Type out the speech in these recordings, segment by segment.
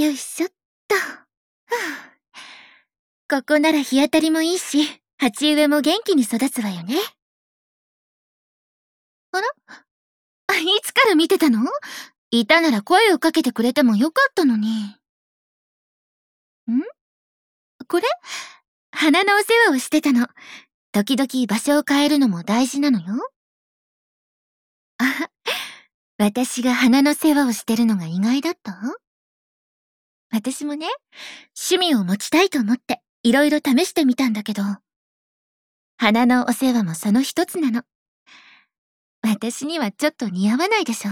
よいしょっと。ここなら日当たりもいいし、鉢植えも元気に育つわよね。あら？いつから見てたの？いたなら声をかけてくれてもよかったのに。これ？花のお世話をしてたの。時々場所を変えるのも大事なのよ。あ、私が花の世話をしてるのが意外だった？私もね、趣味を持ちたいと思っていろいろ試してみたんだけど、花のお世話もその一つなの。私にはちょっと似合わないでしょ。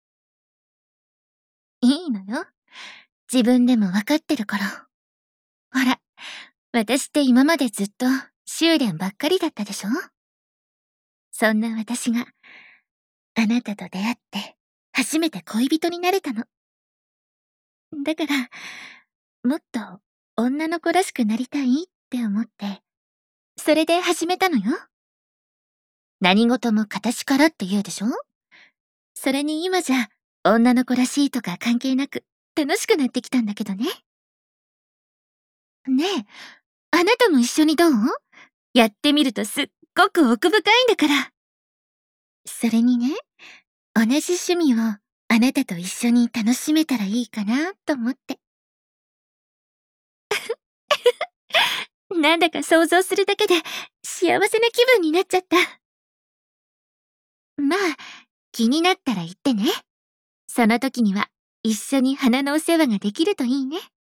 いいのよ。自分でもわかってるから。ほら、私って今までずっと修練ばっかりだったでしょ。そんな私があなたと出会って初めて恋人になれたの。だから、もっと女の子らしくなりたいって思って、それで始めたのよ。何事も形からって言うでしょ。それに今じゃ女の子らしいとか関係なく楽しくなってきたんだけどね。ねえ、あなたも一緒にどう？やってみるとすっごく奥深いんだから。それにね、同じ趣味をあなたと一緒に楽しめたらいいかなと思って。なんだか想像するだけで幸せな気分になっちゃった。まあ、気になったら言ってね。その時には一緒に花のお世話ができるといいね。